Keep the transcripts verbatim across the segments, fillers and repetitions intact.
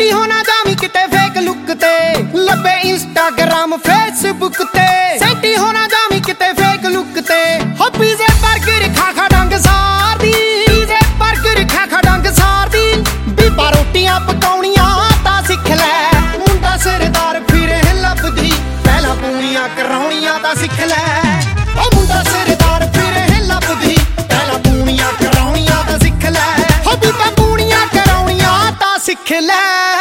ਸੈਂਟੀ ਹੋ ਨਾ ਜਾਵੀਂ ਕਿਤੇ ਫੇਕ ਲੁੱਕ ਤੇ ਲੱਭੇ ਇੰਸਟਾਗ੍ਰਾਮ ਫੇਸਬੁੱਕ ਤੇ ਸੈਂਟੀ ਹੋ ਨਾ ਜਾਵੀਂ ਕਿਤੇ ਫੇਕ ਲੁੱਕ ਤੇ ਹੋ ਪੀਜ਼ੇ ਬਰਗਰ ਖਾ ਖਾ ਡੰਗ ਸਾਰਦੀ ਪੀਜ਼ੇ ਬਰਗਰ ਖਾ ਖਾ ਡੰਗ ਸਾਰਦੀ ਬੀਬਾ ਰੋਟੀਆਂ ਪਕਾਉਣੀਆਂ ਤਾਂ ਸਿੱਖ ਲੈ ਮੁੰਡਾ ਸਰਦਾਰ ਫਿਰੇ ਲੱਭਦੀ ਪਹਿਲਾਂ ਪੂਣੀਆਂ ਕਰਾਉਣੀਆਂ ਤਾਂ ਸਿੱਖ ਲੈ ਉਹ ਮੁੰਡਾ ਸਰਦਾਰ ਫਿਰੇ ਲੱਭਦੀ ਪਹਿਲਾਂ ਪੂਣੀਆਂ ਕਰਾਉਣੀਆਂ ਤਾਂ ਸਿੱਖ ਲੈ ਹੋ ਬੀਬਾ ਪੂਣੀਆਂ ਕਰਾਉਣੀਆਂ ਤਾਂ ਸਿੱਖ ਲੈ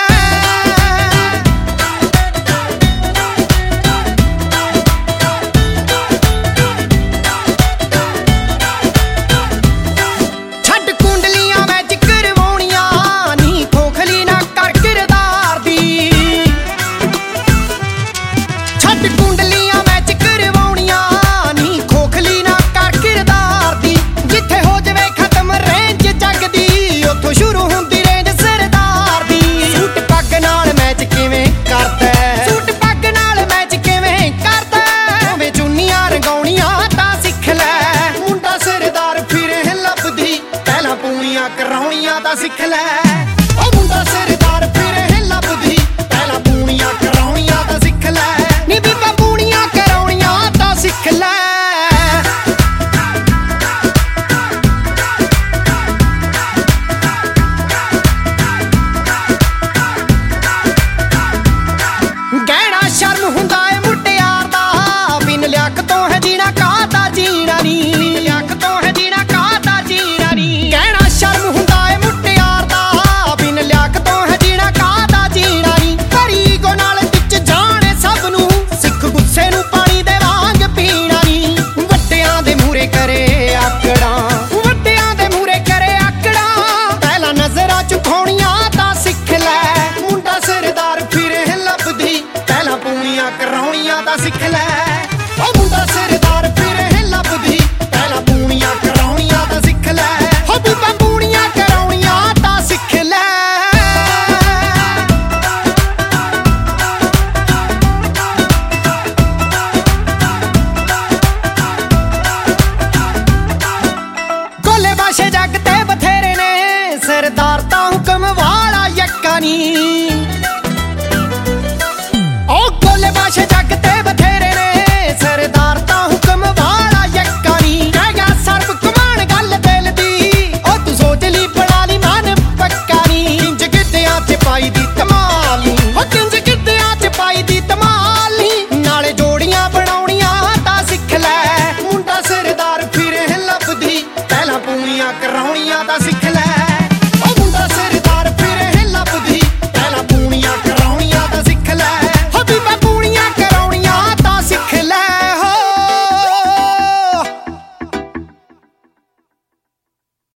ਕਰਾਉਣੀਆਂ ਤਾਂ ਸਿੱਖ ਲੈ ਉਹ ਮੁੰਡਾ ਸਰਦਾਰ ਫਿਰੇ ਲੱਭਦੀ ਪਹਿਲਾਂ ਪੂਣੀਆਂ ਕਰਾਉਣੀਆਂ ਤਾਂ ਸਿੱਖ ਲੈ ਨੀ ਬੀਬਾ ਪੂਣੀਆਂ ਕਰਾਉਣੀਆਂ ਤਾਂ ਸਿੱਖ ਲੈ ਗਹਿਣਾ ਸ਼ਰਮ ਹੁੰਦਾ ਏ ਮੁਟਿਆਰ ਦਾ ਬਿਨ ਲਿਆਕ ਤੋਂ ਹੈ ਜੀਣਾ ਕਾਹਦਾ ਜੀਣਾ ਨੀ ਲਿਆਕ ਤੋਂ ਹੈ ਜੀਣਾ ਕਾਹਦਾ ਜੀਣਾ ਨੀ ਗਹਿਣਾ ਸ਼ਰਮ ਹੁੰਦਾ ਏ ਮੁਟਿਆਰ ਦਾ ਬਿਨ ਲਿਆਕ ਤੋਂ ਹੈ ਜੀਣਾ ਕਾਹਦਾ ਜੀਣਾ ਨੀ ਭਰੀ ਗੋ ਨਾਲ ਵਿੱਚ ਜਾਣੇ ਸਭ ਨੂੰ ਸਿੱਖ ਗੁੱਸੇ ਨੂੰ ਪਾਣੀ ਦੇ ਵਾਂਗ ਪੀਣਾ ਨੀ ਵੱਡਿਆਂ ਦੇ ਮੂਹਰੇ ਕਰੇ ਆਕੜਾਂ ਵੱਡਿਆਂ ਦੇ ਮੂਹਰੇ ਕਰੇ ਆਕੜਾਂ ਪਹਿਲਾਂ ਨਜ਼ਰਾਂ ਝੁਕਾਉਣੀਆਂ ਤਾਂ ਸਿੱਖ ਲੈ ਮੁੰਡਾ ਸਰਦਾਰ ਫਿਰੇ ਲੱਭਦੀ ਪਹਿਲਾਂ ਪੂਣੀਆਂ ਕਰਾਉਣੀਆਂ ਤਾਂ ਸਿੱਖ ਲੈ ਉਹ ਮੁੰਡਾ ਸਰਦਾਰ ਫਿਰੇ ਲੱਭਦੀ ਪਹਿਲਾਂ ਪੂਣੀਆਂ ਕਰਾਉਣੀਆਂ ਤਾਂ ਸਿੱਖ ਲੈ ਹੋ ਬੀਬਾ ਪੂਣੀਆਂ ਕਰਾਉਣੀਆਂ ਤਾਂ ਸਿੱਖ ਲੈ ਗੋਲੇ ਬਾਸ਼ੇ ਜੱਗ ਤੇ ਬਥੇਰੇ ਨੇ ਸਰਦਾਰ ਤਾਂ ਹੁਕਮ ਵਾਲਾ ਯੱਕਾ ਨੀ